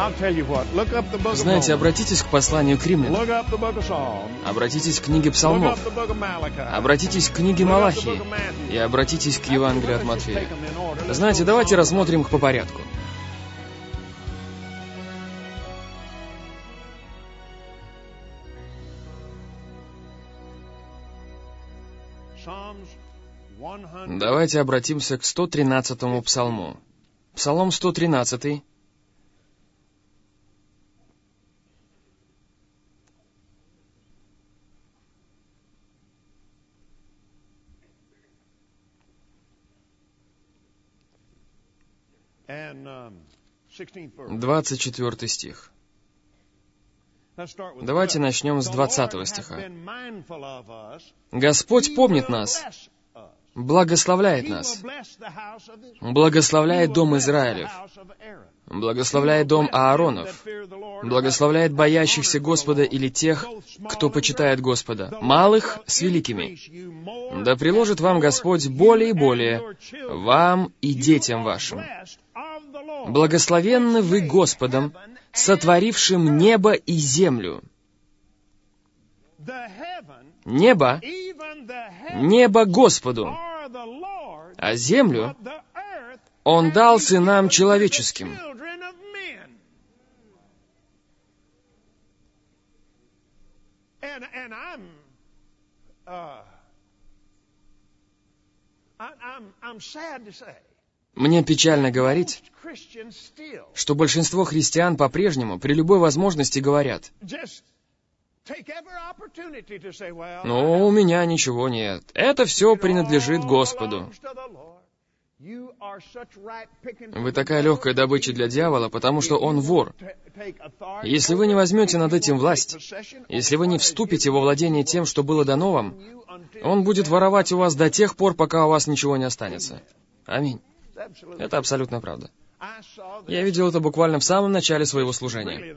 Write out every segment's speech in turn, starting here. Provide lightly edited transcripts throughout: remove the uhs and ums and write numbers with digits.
Знаете, обратитесь к посланию к римлянам, обратитесь к книге Псалмов, обратитесь к книге Малахии и обратитесь к Евангелию от Матфея. Знаете, давайте рассмотрим их по порядку. Давайте обратимся к 113-му псалму. Псалом 113. And 24 стих. Давайте начнем с 20 стиха. «Господь помнит нас, благословляет нас, благословляет дом Израилев, благословляет дом Ааронов, благословляет боящихся Господа или тех, кто почитает Господа, малых с великими. Да приложит вам Господь более и более, вам и детям вашим. Благословенны вы Господом, сотворившим небо и землю». Небо Господу, а землю Он дал сынам человеческим. Мне печально говорить, что большинство христиан по-прежнему при любой возможности говорят: «Ну, у меня ничего нет. Это все принадлежит Господу». Вы такая легкая добыча для дьявола, потому что он вор. Если вы не возьмете над этим власть, если вы не вступите во владение тем, что было дано вам, он будет воровать у вас до тех пор, пока у вас ничего не останется. Аминь. Это абсолютно правда. Я видел это буквально в самом начале своего служения.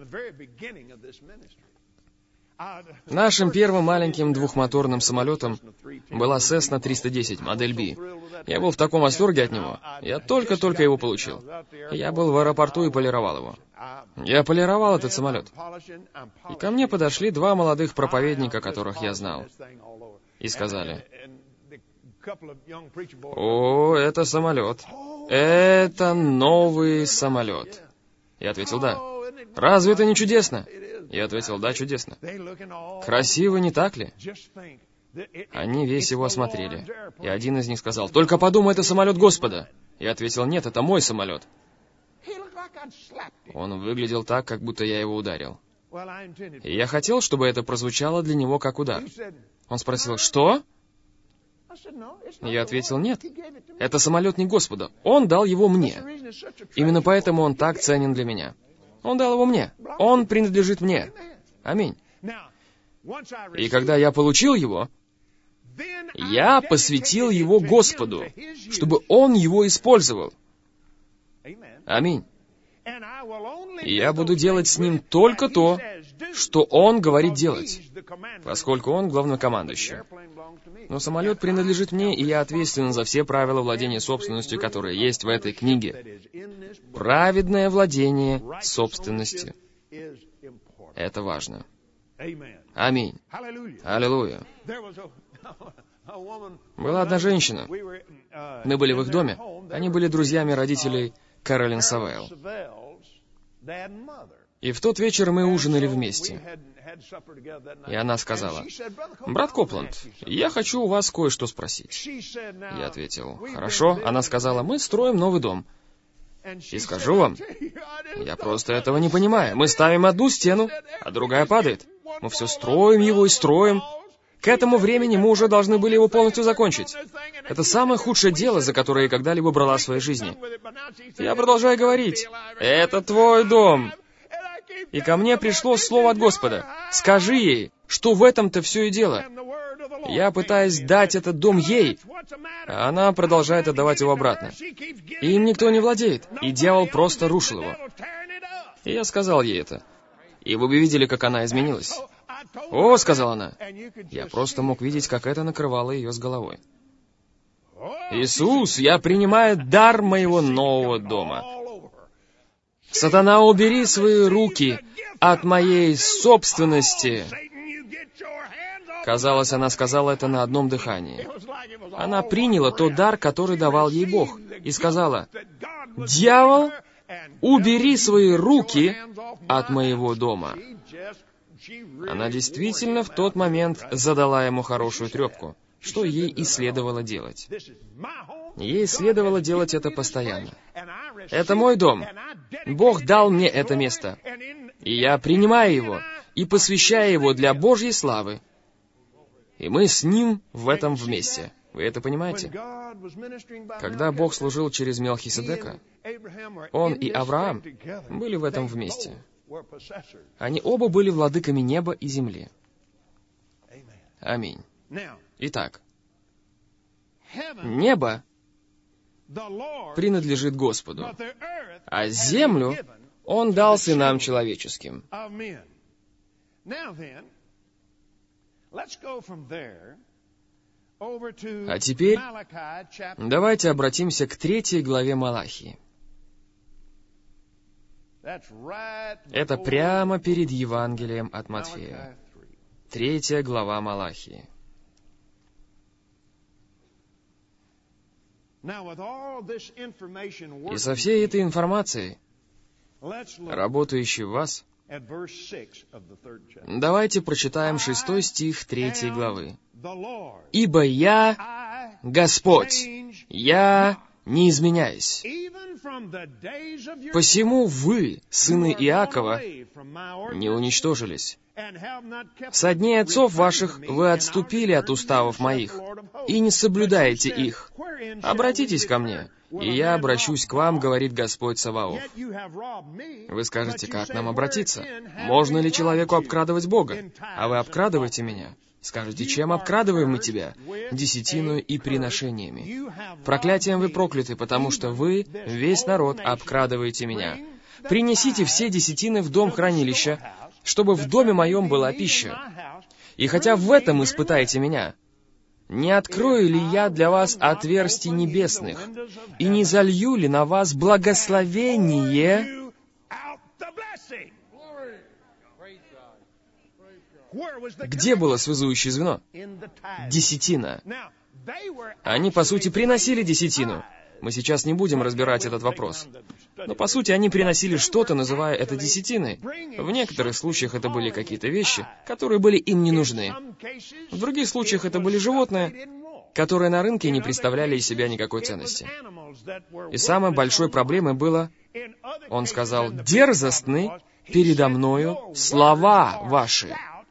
Нашим первым маленьким двухмоторным самолетом была Cessna 310, модель B. Я был в таком восторге от него. Я только-только его получил. Я был в аэропорту и полировал его. Я полировал этот самолет. И ко мне подошли два молодых проповедника, которых я знал, и сказали: «О, это самолет. Это новый самолет». Я ответил: «Да». «Разве это не чудесно?» Я ответил: «Да, чудесно». «Красиво, не так ли?» Они весь его осмотрели. И один из них сказал: «Только подумай, это самолет Господа». Я ответил: «Нет, это мой самолет». Он выглядел так, как будто я его ударил. И я хотел, чтобы это прозвучало для него как удар. Он спросил: «Что?» Я ответил: «Нет, это самолет не Господа. Он дал его мне. Именно поэтому он так ценен для меня. Он дал его мне. Он принадлежит мне. Аминь. И когда я получил его, я посвятил его Господу, чтобы Он его использовал. Аминь. И я буду делать с ним только то, что Он говорит делать, поскольку Он главнокомандующий. Но самолет принадлежит мне, и я ответственен за все правила владения собственностью, которые есть в этой книге. Праведное владение собственностью. Это важно. Аминь. Аллилуйя. Была одна женщина. Мы были в их доме. Они были друзьями родителей Кэролин Савейл. И в тот вечер мы ужинали вместе. И она сказала: «Брат Копланд, я хочу у вас кое-что спросить». Я ответил: «Хорошо». Она сказала: «Мы строим новый дом. И скажу вам, я просто этого не понимаю. Мы ставим одну стену, а другая падает. Мы все строим его и строим. К этому времени мы уже должны были его полностью закончить. Это самое худшее дело, за которое я когда-либо брала в своей жизни». Я продолжаю говорить: «Это твой дом». И ко мне пришло слово от Господа: «Скажи ей, что в этом-то все и дело». Я пытаюсь дать этот дом ей, а она продолжает отдавать его обратно. И им никто не владеет, и дьявол просто рушил его. И я сказал ей это. И вы бы видели, как она изменилась. «О», — сказала она. Я просто мог видеть, как это накрывало ее с головой. «Иисус, я принимаю дар моего нового дома». «Сатана, убери свои руки от моей собственности!» Казалось, она сказала это на одном дыхании. Она приняла тот дар, который давал ей Бог, и сказала: «Дьявол, убери свои руки от моего дома». Она действительно в тот момент задала ему хорошую трепку, что ей и следовало делать. Ей следовало делать это постоянно. Это мой дом. Бог дал мне это место. И я принимаю его и посвящаю его для Божьей славы. И мы с Ним в этом вместе. Вы это понимаете? Когда Бог служил через Мелхиседека, он и Авраам были в этом вместе. Они оба были владыками неба и земли. Аминь. Итак, небо принадлежит Господу, а землю Он дал сынам человеческим. А теперь давайте обратимся к 3 главе Малахии. Это прямо перед Евангелием от Матфея. 3 глава Малахии. И со всей этой информацией, работающей в вас, давайте прочитаем 6 стих 3 главы. «Ибо я Господь, я не изменяюсь. Посему вы, сыны Иакова, не уничтожились. Со дней отцов ваших вы отступили от уставов моих и не соблюдаете их. Обратитесь ко мне, и я обращусь к вам, говорит Господь Саваоф». Вы скажете: как нам обратиться? Можно ли человеку обкрадывать Бога? А вы обкрадываете меня. Скажете: чем обкрадываем мы тебя? Десятиною и приношениями. Проклятием вы прокляты, потому что вы, весь народ, обкрадываете меня. Принесите все десятины в дом хранилища, чтобы в доме моем была пища. И хотя в этом испытайте меня, не открою ли я для вас отверстий небесных, и не залью ли на вас благословение? Где было связующее звено? Десятина. Они, по сути, приносили десятину. Мы сейчас не будем разбирать этот вопрос. Но, по сути, они приносили что-то, называя это десятиной. В некоторых случаях это были какие-то вещи, которые были им не нужны. В других случаях это были животные, которые на рынке не представляли из себя никакой ценности. И самой большой проблемой было, он сказал: «Дерзостны передо мною слова ваши».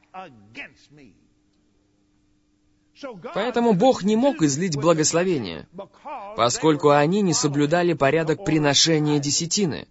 Поэтому Бог не мог излить благословение, поскольку они не соблюдали порядок приношения десятины.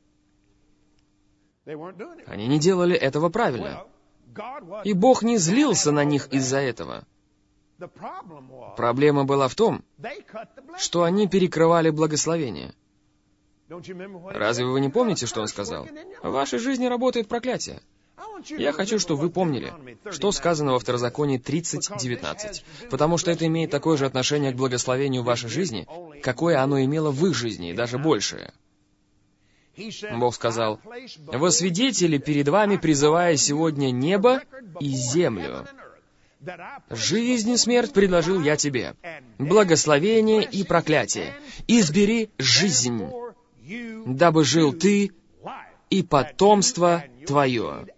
Они не делали этого правильно. И Бог не злился на них из-за этого. Проблема была в том, что они перекрывали благословение. Разве вы не помните, что Он сказал? В вашей жизни работает проклятие. Я хочу, чтобы вы помнили, что сказано во Второзаконии 30:19, потому что это имеет такое же отношение к благословению в вашей жизни, какое оно имело в их жизни, и даже большее. Бог сказал: «Во свидетели перед вами призывая сегодня небо и землю. Жизнь и смерть предложил я тебе, благословение и проклятие. Избери жизнь, дабы жил ты и потомство твое».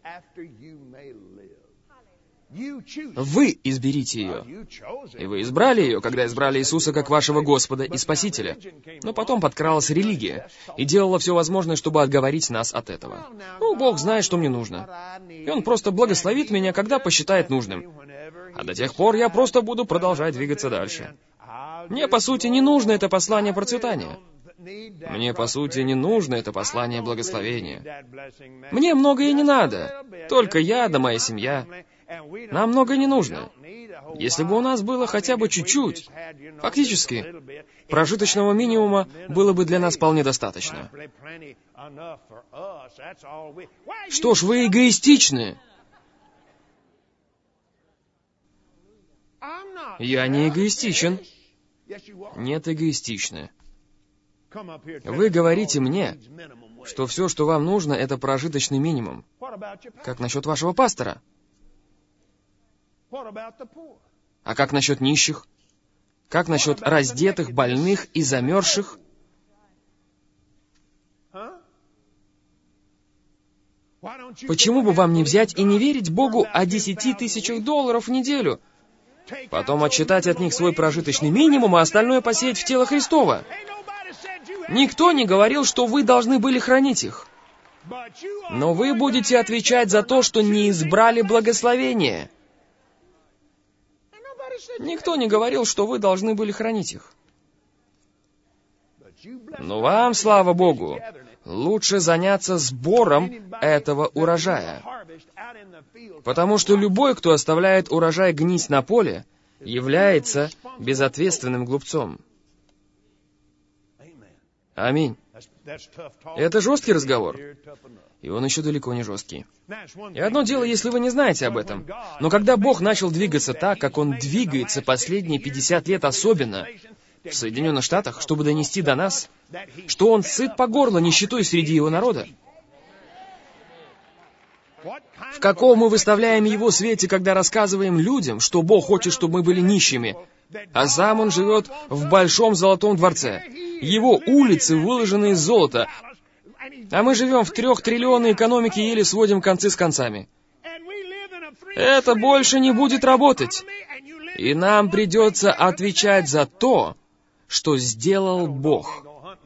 Вы изберите ее. И вы избрали ее, когда избрали Иисуса как вашего Господа и Спасителя. Но потом подкралась религия и делала все возможное, чтобы отговорить нас от этого. Бог знает, что мне нужно. И Он просто благословит меня, когда посчитает нужным. А до тех пор я просто буду продолжать двигаться дальше. Мне, по сути, не нужно это послание процветания. Мне, по сути, не нужно это послание благословения. Мне многое не надо. Только я да моя семья. Нам многое не нужно. Если бы у нас было хотя бы чуть-чуть, фактически, прожиточного минимума было бы для нас вполне достаточно. Что ж, вы эгоистичны. Я не эгоистичен. Нет, эгоистичны. Вы говорите мне, что все, что вам нужно, это прожиточный минимум. Как насчет вашего пастора? А как насчет нищих? Как насчет раздетых, больных и замерзших? Почему бы вам не взять и не верить Богу о 10 000 долларов в неделю? Потом отсчитать от них свой прожиточный минимум, а остальное посеять в тело Христова. Никто не говорил, что вы должны были хранить их. Но вы будете отвечать за то, что не избрали благословение. Никто не говорил, что вы должны были хранить их. Но вам, слава Богу, лучше заняться сбором этого урожая. Потому что любой, кто оставляет урожай гнить на поле, является безответственным глупцом. Аминь. Это жесткий разговор. И он еще далеко не жесткий. И одно дело, если вы не знаете об этом. Но когда Бог начал двигаться так, как Он двигается последние 50 лет особенно, в Соединенных Штатах, чтобы донести до нас, что Он сыт по горло нищетой среди Его народа. В каком мы выставляем Его свете, когда рассказываем людям, что Бог хочет, чтобы мы были нищими, а сам Он живет в большом золотом дворце. Его улицы выложены из золота, а мы живем в 3-триллионной экономике и еле сводим концы с концами. Это больше не будет работать. И нам придется отвечать за то, что сделал Бог.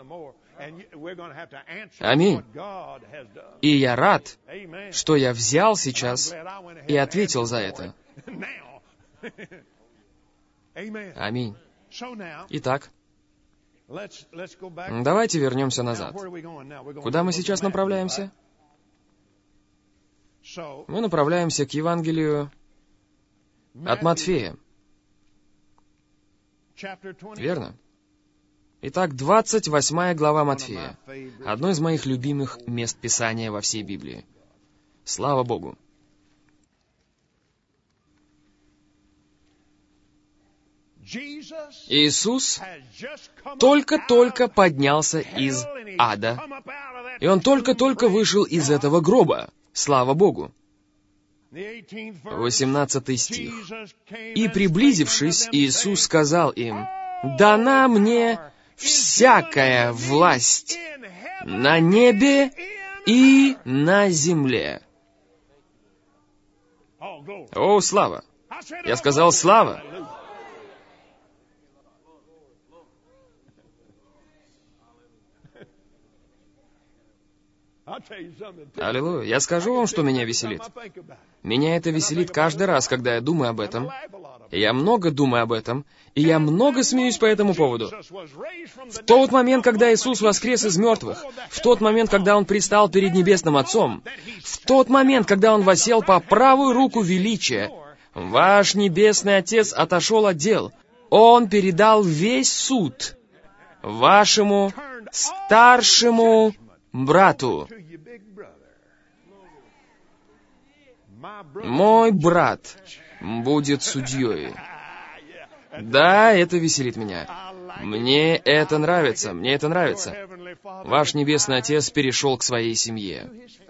Аминь. И я рад, что я взял сейчас и ответил за это. Аминь. Итак, давайте вернемся назад. Куда мы сейчас направляемся? Мы направляемся к Евангелию от Матфея. Верно? Итак, 28 глава Матфея. Одно из моих любимых мест Писания во всей Библии. Слава Богу! Иисус только-только поднялся из ада, и Он только-только вышел из этого гроба. Слава Богу! 18 стих. «И, приблизившись, Иисус сказал им, «Дана мне всякая власть на небе и на земле». О, слава! Я сказал слава! Аллилуйя. Я скажу вам, что меня веселит. Меня это веселит каждый раз, когда я думаю об этом. Я много думаю об этом, и я много смеюсь по этому поводу. В тот момент, когда Иисус воскрес из мертвых, в тот момент, когда Он предстал перед Небесным Отцом, в тот момент, когда Он воссел по правую руку величия, ваш Небесный Отец отошел от дел. Он передал весь суд вашему старшему брату. Мой брат будет судьей. Да, это веселит меня. Мне это нравится, мне это нравится. Ваш Небесный Отец перешел к своей семье.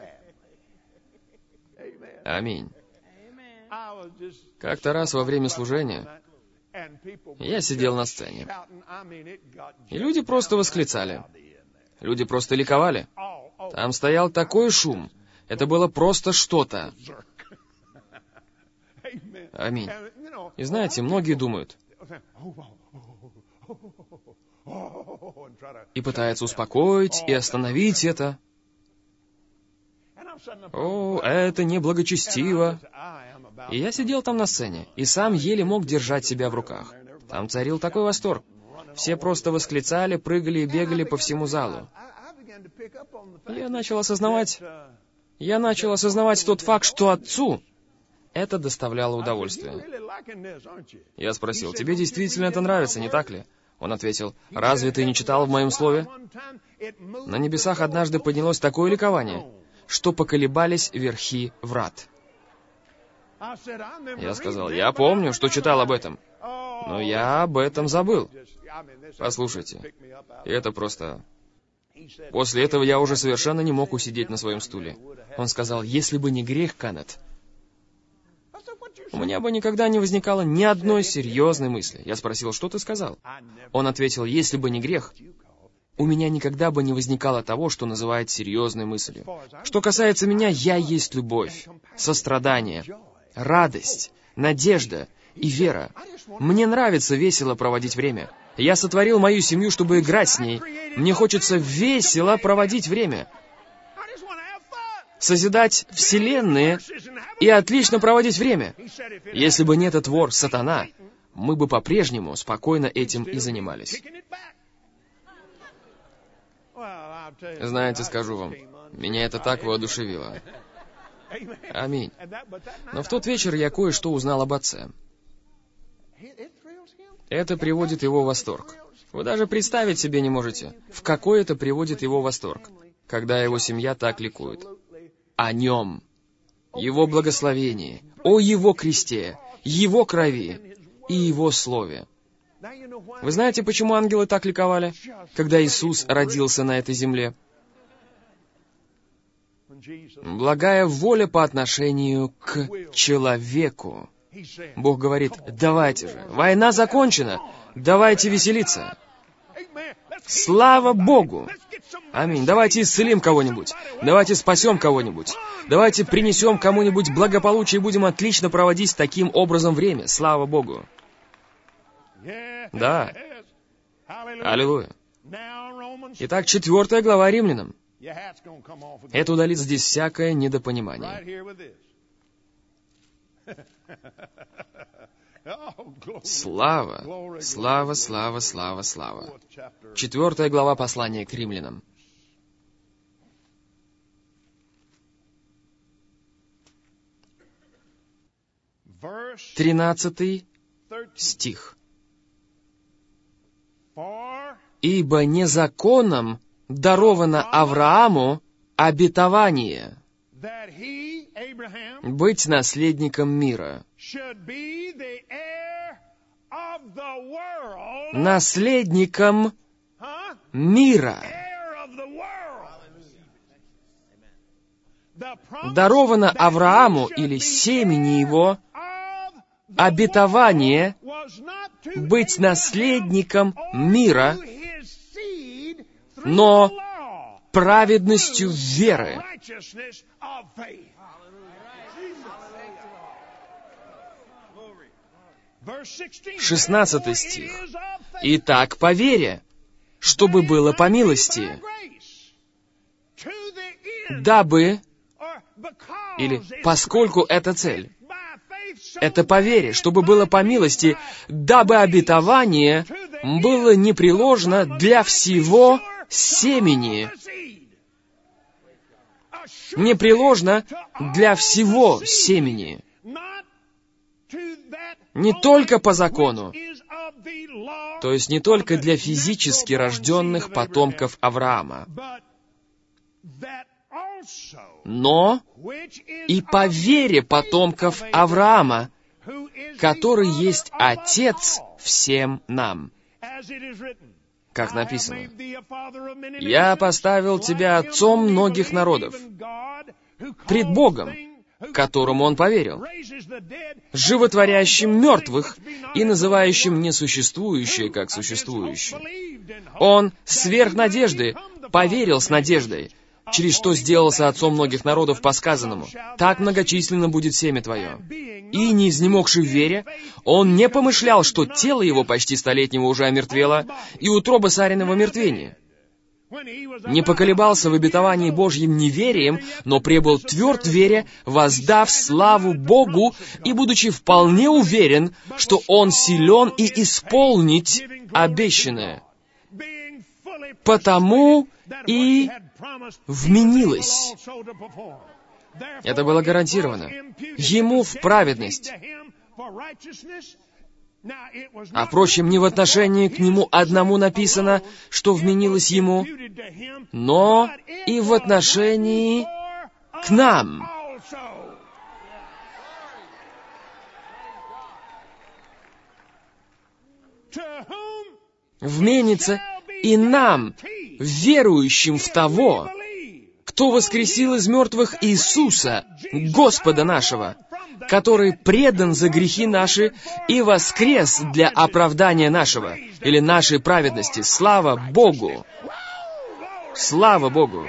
Аминь. Как-то раз во время служения я сидел на сцене, и люди просто восклицали. Люди просто ликовали. Там стоял такой шум. Это было просто что-то. Аминь. И знаете, многие думают и пытаются успокоить и остановить это. О, это неблагочестиво. И я сидел там на сцене, и сам еле мог держать себя в руках. Там царил такой восторг. Все просто восклицали, прыгали и бегали по всему залу. Я начал осознавать тот факт, что Отцу это доставляло удовольствие. Я спросил, тебе действительно это нравится, не так ли? Он ответил, разве ты не читал в моем слове? На небесах однажды поднялось такое ликование, что поколебались верхи врат. Я сказал, я помню, что читал об этом, но я об этом забыл. Послушайте, это просто... После этого я уже совершенно не мог усидеть на своем стуле. Он сказал, если бы не грех, Канет, у меня бы никогда не возникало ни одной серьезной мысли. Я спросил, что ты сказал? Он ответил, если бы не грех, у меня никогда бы не возникало того, что называют серьезной мыслью. Что касается меня, я есть любовь, сострадание, радость, надежда и вера. Мне нравится весело проводить время. Я сотворил мою семью, чтобы играть с ней. Мне хочется весело проводить время. Созидать вселенные и отлично проводить время. Если бы не этот вор, сатана, мы бы по-прежнему спокойно этим и занимались. Знаете, скажу вам, меня это так воодушевило. Аминь. Но в тот вечер я кое-что узнал об отце. Это приводит его в восторг. Вы даже представить себе не можете, в какой это приводит его восторг, когда его семья так ликует. О нем, его благословении, о его кресте, его крови и его слове. Вы знаете, почему ангелы так ликовали, когда Иисус родился на этой земле? Благая воля по отношению к человеку. Бог говорит, давайте же, война закончена, давайте веселиться. Слава Богу! Аминь. Давайте исцелим кого-нибудь. Давайте спасем кого-нибудь. Давайте принесем кому-нибудь благополучие и будем отлично проводить таким образом время. Слава Богу! Да. Аллилуйя. Итак, 4 глава Римлянам. Это удалит здесь всякое недопонимание. Слава, слава, слава, слава, слава. 4 глава послания к римлянам. Тринадцатый стих. «Ибо не законом даровано Аврааму обетование быть наследником мира». Наследником мира. Даровано Аврааму или семени его обетование быть наследником мира, но праведностью веры. 16 стих. «Итак, по вере, чтобы было по милости, дабы, или поскольку это цель, это по вере, чтобы было по милости, дабы обетование было непреложно для всего семени». Непреложно для всего семени. Не только по закону, то есть не только для физически рожденных потомков Авраама, но и по вере потомков Авраама, который есть Отец всем нам. Как написано, «Я поставил тебя отцом многих народов, пред Богом, которому он поверил, животворящим мертвых и называющим несуществующее как существующее. Он сверх надежды поверил с надеждой, через что сделался отцом многих народов по сказанному: так многочисленно будет семя твое. И, не изнемогши в вере, он не помышлял, что тело его почти столетнего уже омертвело, и утроба Сариного мертвения. Не поколебался в обетовании Божьим неверием, но пребыл тверд в вере, воздав славу Богу и будучи вполне уверен, что Он силен и исполнить обещанное. Потому и вменилось». Это было гарантировано. Ему в праведность. А впрочем, не в отношении к нему одному написано, что вменилось ему, но и в отношении к нам. вменится и нам, верующим в того, кто воскресил из мертвых Иисуса, Господа нашего, который предан за грехи наши и воскрес для оправдания нашего, или нашей праведности. Слава Богу! Слава Богу!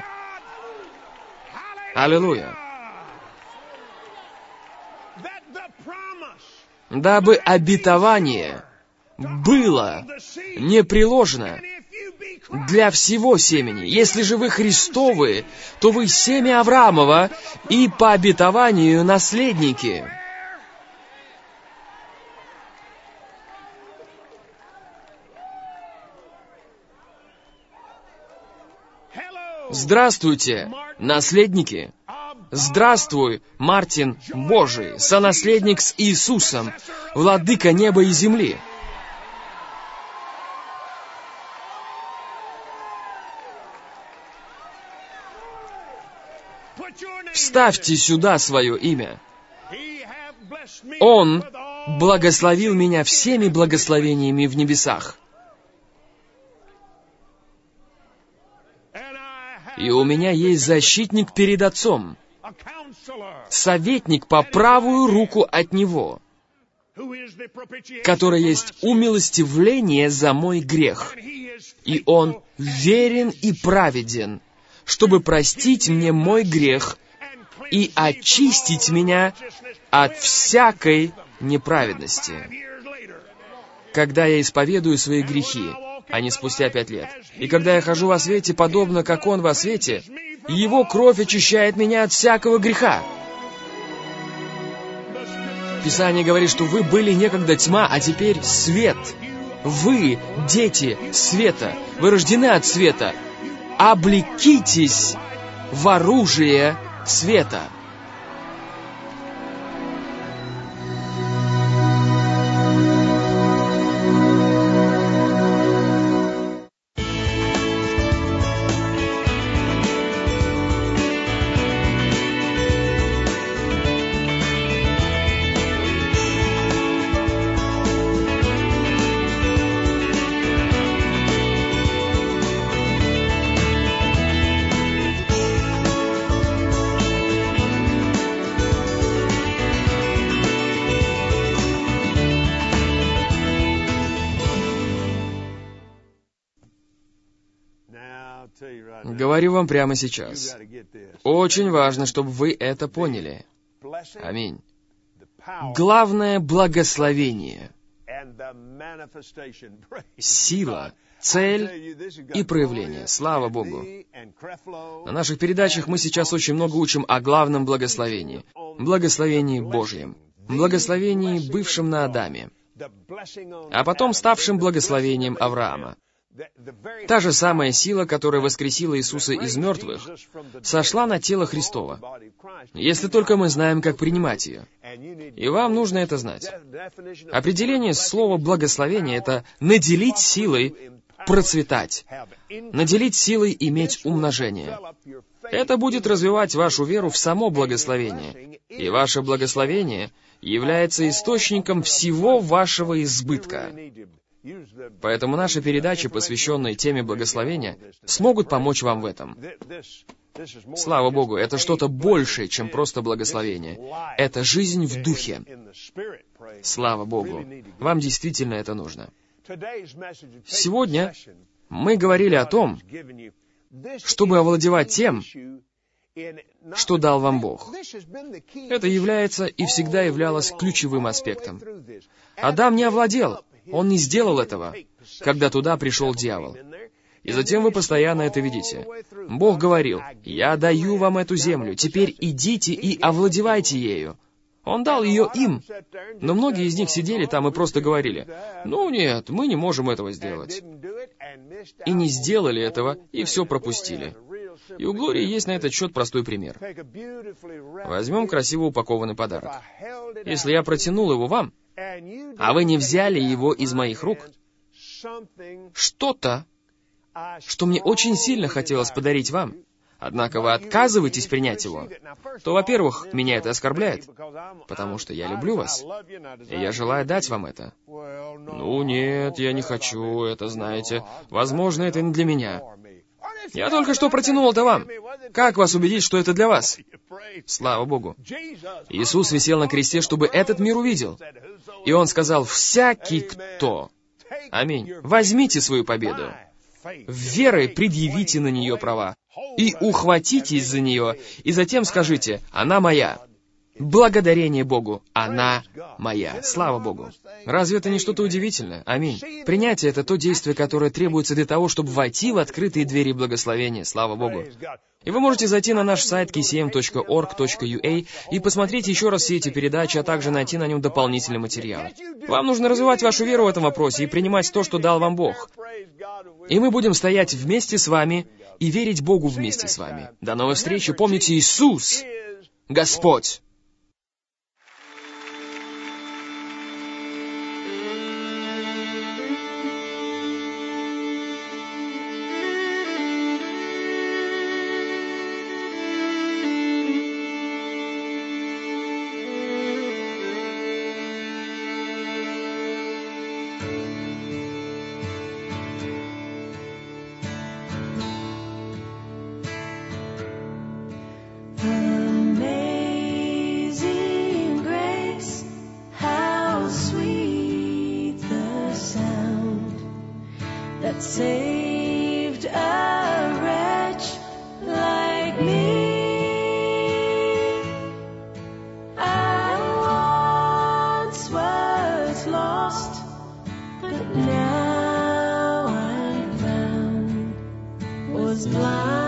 Аллилуйя! Дабы обетование было непреложно для всего семени. Если же вы Христовы, то вы семя Авраамова и по обетованию наследники. Здравствуйте, наследники! Здравствуй, Мартин Божий, сонаследник с Иисусом, владыка неба и земли. Вставьте сюда свое имя. Он благословил меня всеми благословениями в небесах. И у меня есть защитник перед Отцом, советник по правую руку от Него, который есть умилостивление за мой грех. И Он верен и праведен, чтобы простить мне мой грех и очистить меня от всякой неправедности, когда я исповедую свои грехи, а не спустя 5 лет. И когда я хожу во свете, подобно как Он во свете, Его кровь очищает меня от всякого греха. Писание говорит, что вы были некогда тьма, а теперь свет. Вы, дети света, вы рождены от света. Облекитесь в оружие света. Говорю вам прямо сейчас. Очень важно, чтобы вы это поняли. Аминь. Главное благословение, сила, цель и проявление. Слава Богу. На наших передачах мы сейчас очень много учим о главном благословении. Благословении Божьем. Благословении, бывшем на Адаме, а потом ставшим благословением Авраама. Та же самая сила, которая воскресила Иисуса из мертвых, сошла на тело Христово, если только мы знаем, как принимать ее. И вам нужно это знать. Определение слова «благословение» — это наделить силой процветать, наделить силой иметь умножение. Это будет развивать вашу веру в само благословение, и ваше благословение является источником всего вашего избытка. Поэтому наши передачи, посвященные теме благословения, смогут помочь вам в этом. Слава Богу, это что-то большее, чем просто благословение. Это жизнь в духе. Слава Богу. Вам действительно это нужно. Сегодня мы говорили о том, чтобы овладевать тем, что дал вам Бог. Это является и всегда являлось ключевым аспектом. Адам не овладел. Он не сделал этого, когда туда пришел дьявол. И затем вы постоянно это видите. Бог говорил: «Я даю вам эту землю, теперь идите и овладевайте ею». Он дал ее им, но многие из них сидели там и просто говорили: «Ну нет, мы не можем этого сделать». И не сделали этого, и все пропустили. И у Глории есть на этот счет простой пример. Возьмем красиво упакованный подарок. Если я протянул его вам, а вы не взяли его из моих рук, что-то, что мне очень сильно хотелось подарить вам, однако вы отказываетесь принять его, то, во-первых, меня это оскорбляет, потому что я люблю вас, и я желаю дать вам это. Ну, нет, я не хочу, это, знаете, возможно, это не для меня. Я только что протянул это вам. Как вас убедить, что это для вас? Слава Богу. Иисус висел на кресте, чтобы этот мир увидел. И Он сказал: «Всякий, кто...» Аминь. Возьмите свою победу. Верой предъявите на нее права. И ухватитесь за нее, и затем скажите: «Она моя». Благодарение Богу. Она моя. Слава Богу. Разве это не что-то удивительное? Аминь. Принятие — это то действие, которое требуется для того, чтобы войти в открытые двери благословения. Слава Богу. И вы можете зайти на наш сайт kcm.org.ua и посмотреть еще раз все эти передачи, а также найти на нем дополнительные материалы. Вам нужно развивать вашу веру в этом вопросе и принимать то, что дал вам Бог. И мы будем стоять вместе с вами и верить Богу вместе с вами. До новой встречи. Помните, Иисус — Господь. Amazing grace, how sweet the sound that saved a wretch like me. I once was lost, but now I'm found, was blind